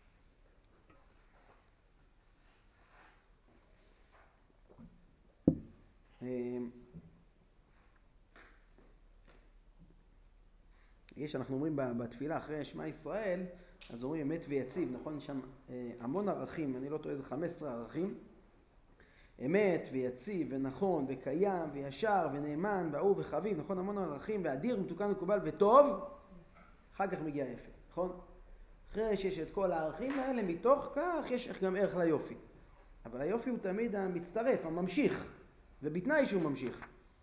יש, אנחנו אומרים בתפילה אחרי שמע ישראל, אז אומרים אמת ויציב, נכון? שם המון ערכים, אני לא טועה, איזה חמש עשרה ערכים. אמת ויציב ונכון וקיים וישר ונאמן ואהוב וחביב, נכון? המון ערכים, ואדיר, מתוקן מקובל וטוב, אחר כך מגיע יפה, נכון? אחרי שיש את כל הערכים האלה, מתוך כך יש גם ערך ליופי. אבל היופי הוא תמיד המצטרף, הממשיך, ובתנאי שהוא ממשיך.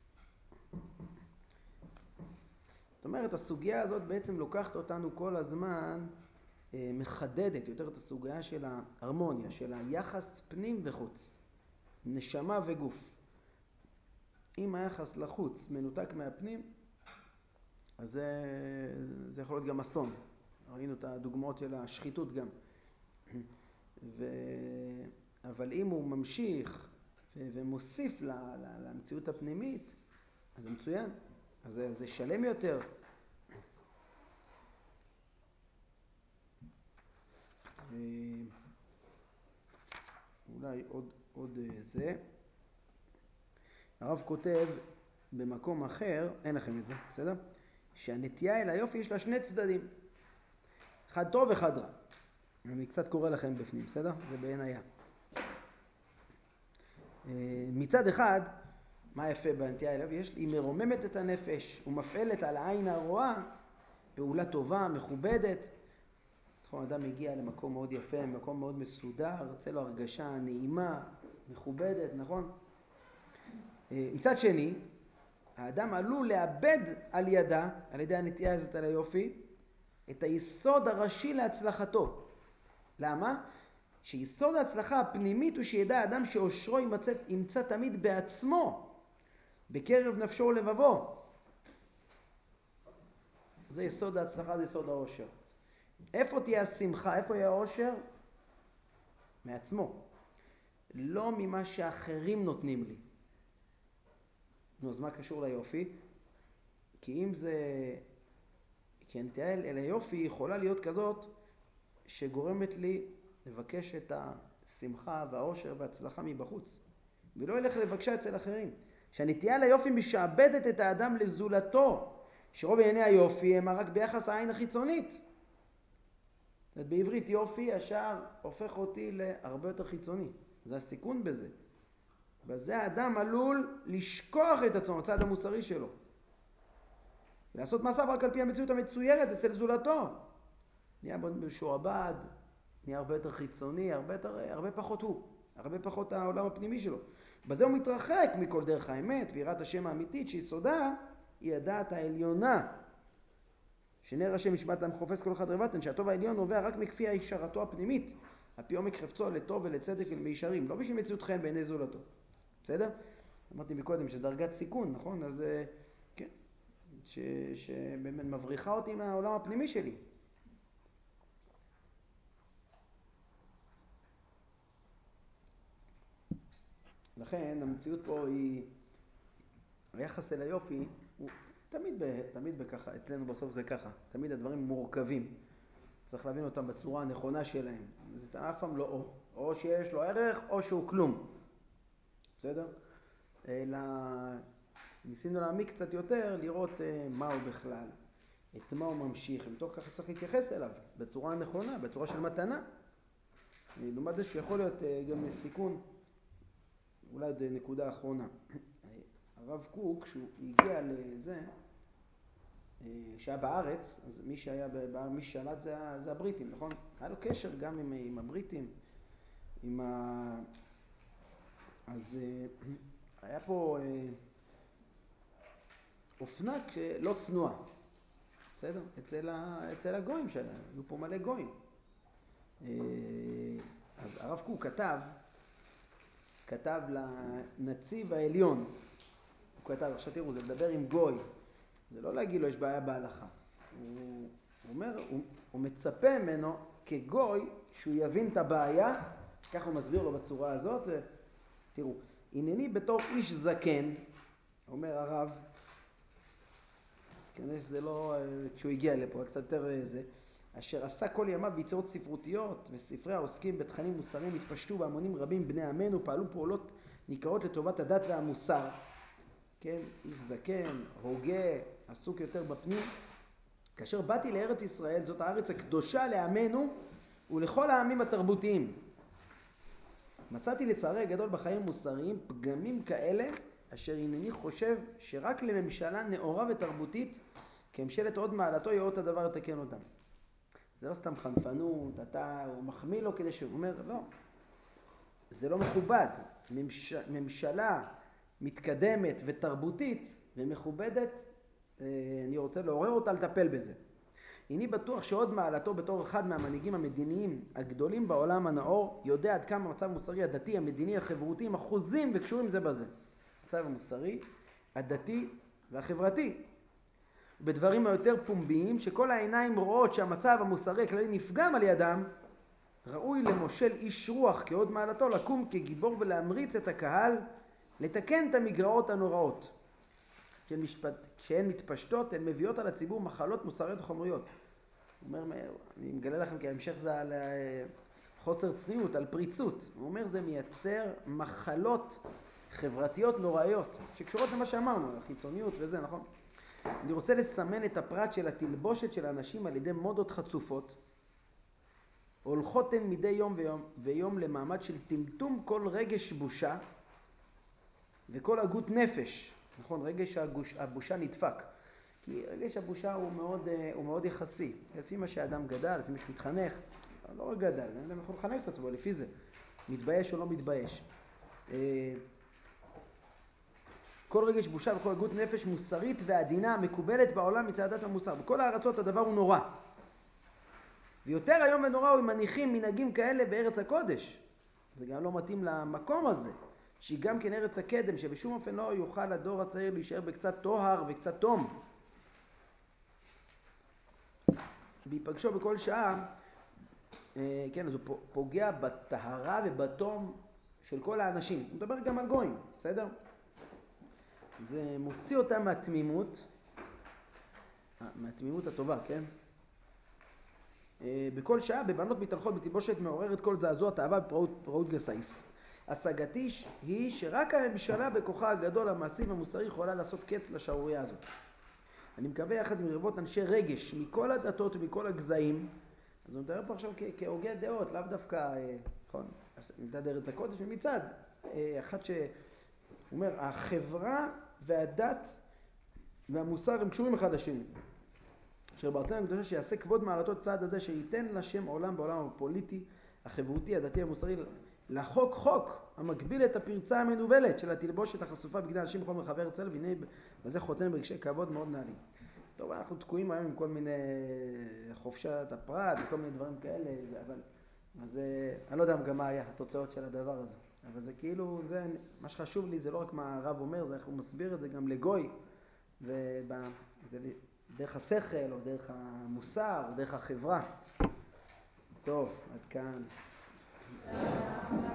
זאת אומרת, הסוגיה הזאת בעצם לוקחת אותנו כל הזמן, מחדדת יותר את הסוגיה של ההרמוניה, של היחס פנים וחוץ, נשמה וגוף. אם היחס לחוץ מנותק מהפנים, אז זה, זה יכול להיות גם אסון. ראינו את הדוגמאות של השחיתות גם. ו... אבל אם הוא ממשיך ו... ומוסיף ל... ל... למציאות הפנימית, אז זה מצוין. אז זה, זה שלם יותר. אולי עוד, עוד זה. הרב כותב במקום אחר, אין לכם את זה, בסדר? שהנטייה אל היופי יש לה שני צדדים. אחד טוב ואחד רע. אני קצת קורא לכם בפנים, בסדר? זה בעין היה. מצד אחד, מה יפה בנטייה אל היופי? היא מרוממת את הנפש ומפעלת על העין הרואה פעולה טובה, מכובדת. נכון, אדם מגיע למקום מאוד יפה, מקום מאוד מסודר, יוצא לו הרגשה נעימה, מכובדת, נכון? מצד שני, האדם עלול לאבד על ידה, על ידי הנטייה הזאת על היופי, את היסוד הראשי להצלחתו. למה? שיסוד ההצלחה הפנימית הוא שידע האדם שאושרו ימצא, ימצא תמיד בעצמו, בקרב נפשו ולבבו. זה יסוד ההצלחה, זה יסוד האושר. איפה תהיה השמחה? איפה יהיה האושר? מעצמו. לא ממה שאחרים נותנים לי. נו, אז מה קשור ליופי? כי אם זה... כי הנטייה אל היופי יכולה להיות כזאת שגורמת לי לבקש את השמחה והאושר וההצלחה מבחוץ. ולא ילך לבקשה אצל אחרים. שהנטייה ליופי משעבדת את האדם לזולתו. שרוב ענייני היופי הם רק ביחס העין החיצונית. בעברית יופי ישר הופך אותי להרבה יותר חיצוני. זה הסיכון בזה. בזה האדם עלול לשכוח את עצמו, הצד המוסרי שלו. ולעשות מעשיו רק על פי המציאות המצוירת אצל זולתו. נהיה משועבד, נהיה הרבה יותר חיצוני, הרבה, יותר, הרבה פחות הוא, הרבה פחות העולם הפנימי שלו. בזה הוא מתרחק מכל דרך האמת, ויראת השם האמיתית שיסודה היא הדעת העליונה. שנר השם משפט עם חופש כל אחד רבתן, שהטוב העליון נובע רק מכפי הישרתו הפנימית, על פי עומק חפצו לטוב ולצדק ולמישרים, לא בשביל מציאות חן בעיני זולתו. בסדר? אמרתי מקודם שדרגת סיכון, נכון? אז כן, ש, שבאמת מבריחה אותי מהעולם הפנימי שלי. לכן המציאות פה היא, היחס אל היופי הוא תמיד, תמיד בככה, אצלנו בסוף זה ככה, תמיד הדברים מורכבים. צריך להבין אותם בצורה הנכונה שלהם. זה אף פעם לא או, או שיש לו ערך או שהוא כלום. בסדר? אלא ניסינו להעמיק קצת יותר, לראות מה הוא בכלל, את מה הוא ממשיך, ומתוך ככה צריך להתייחס אליו בצורה הנכונה, בצורה של מתנה. לעומת זה שיכול להיות גם סיכון, אולי עוד נקודה אחרונה. הרב קוק, כשהוא הגיע לזה, שהיה בארץ, אז מי שהיה, מי ששלט זה, זה הבריטים, נכון? היה לו קשר גם עם, עם הבריטים, עם ה... אז היה פה אופנה לא צנועה, בסדר? אצל, ה... אצל הגויים שלנו, היו פה מלא גויים. אז הרב קוק כתב, כתב לנציב העליון, הוא כתב, עכשיו תראו, זה לדבר עם גוי, זה לא להגיד לו יש בעיה בהלכה. הוא, הוא אומר, הוא, הוא מצפה ממנו כגוי שהוא יבין את הבעיה, ככה הוא מסביר לו בצורה הזאת, ותראו, הנני בתור איש זקן, אומר הרב, אז כנראה שזה לא, כשהוא הגיע לפה, קצת יותר זה, אשר עשה כל ימיו ביצירות ספרותיות וספרי העוסקים בתכנים מוסריים התפשטו בהמונים רבים בני עמנו, פעלו פעולות ניכרות לטובת הדת והמוסר. כן, איש זקן, הוגה, עסוק יותר בפנים. כאשר באתי לארץ ישראל, זאת הארץ הקדושה לעמנו ולכל העמים התרבותיים. מצאתי לצערי גדול בחיים מוסריים פגמים כאלה, אשר הנני חושב שרק לממשלה נאורה ותרבותית, כממשלת עוד מעלתו יאות הדבר לתקן אותם. זה לא סתם חנפנות, אתה, הוא מחמיא לו כדי שהוא אומר, לא, זה לא מכובד. ממש, ממשלה מתקדמת ותרבותית ומכובדת, אני רוצה לעורר אותה לטפל בזה. אני בטוח שעוד מעלתו בתור אחד מהמנהיגים המדיניים הגדולים בעולם הנאור, יודע עד כמה המצב המוסרי, הדתי, המדיני, החברותי, הם אחוזים וקשורים זה בזה. המצב המוסרי, הדתי והחברתי. בדברים היותר פומביים, שכל העיניים רואות שהמצב המוסרי הכללי נפגם על ידם, ראוי למושל איש רוח כעוד מעלתו לקום כגיבור ולהמריץ את הקהל, לתקן את המגרעות הנוראות. כשהן מתפשטות, הן מביאות על הציבור מחלות מוסריות וחומריות. הוא אומר, אני מגלה לכם כי ההמשך זה על חוסר צניעות, על פריצות. הוא אומר, זה מייצר מחלות חברתיות נוראיות, שקשורות למה שאמרנו, החיצוניות וזה, נכון? אני רוצה לסמן את הפרט של התלבושת של האנשים על ידי מודות חצופות, הולכות הן מדי יום ויום, ויום למעמד של טמטום כל רגש בושה וכל הגות נפש. נכון, רגש הגוש, הבושה נדפק. כי רגש הבושה הוא מאוד, הוא מאוד יחסי. לפי מה שאדם גדל, לפי מה שהוא מתחנך, לא רק גדל, אדם יכול לחנך את עצמו, לפי זה. מתבייש או לא מתבייש. כל רגש בושה וכל הגות נפש מוסרית ועדינה מקובלת בעולם מצד דת המוסר. בכל הארצות הדבר הוא נורא. ויותר היום ונורא הוא מניחים מנהגים כאלה בארץ הקודש. זה גם לא מתאים למקום הזה. שהיא גם כן ארץ הקדם, שבשום אופן לא יוכל הדור הצעיר להישאר בקצת טוהר וקצת תום. בהיפגשו בכל שעה, כן, אז הוא פוגע בטהרה ובתום של כל האנשים. הוא מדבר גם על גויים, בסדר? זה מוציא אותם מהתמימות, מהתמימות הטובה, כן? בכל שעה, בבנות מתהלכות בתלבושת מעוררת כל זעזוע, תאווה ופראות גסייס. השגתי היא שרק הממשלה בכוחה הגדול המעשי והמוסרי יכולה לעשות קץ לשערוריה הזאת. אני מקווה יחד עם רבות אנשי רגש מכל הדתות ומכל הגזעים, אז הוא מדבר פה עכשיו כהוגה דעות, לאו דווקא, נכון, מצד ארץ הקודש ומצד, אחת שהוא אומר, החברה והדת והמוסר הם קשורים אחד לשני. אשר בארצנו הקדושה שיעשה כבוד מעלתו צעד הזה, שייתן לשם עולם בעולם הפוליטי, החברותי, הדתי, המוסרי, לחוק חוק המקביל את הפרצה המנובלת של התלבושת החשופה בגלל אנשים בכל מרחבי ארץ ישראל, והנה בזה חותם ברגשי כבוד מאוד נעלים. טוב, אנחנו תקועים היום עם כל מיני חופשת הפרט וכל מיני דברים כאלה, אבל אז, אני לא יודע גם מה היה התוצאות של הדבר הזה. אבל זה כאילו, זה, מה שחשוב לי זה לא רק מה הרב אומר, זה איך הוא מסביר את זה גם לגוי, וזה דרך השכל או דרך המוסר או דרך החברה. טוב, עד כאן.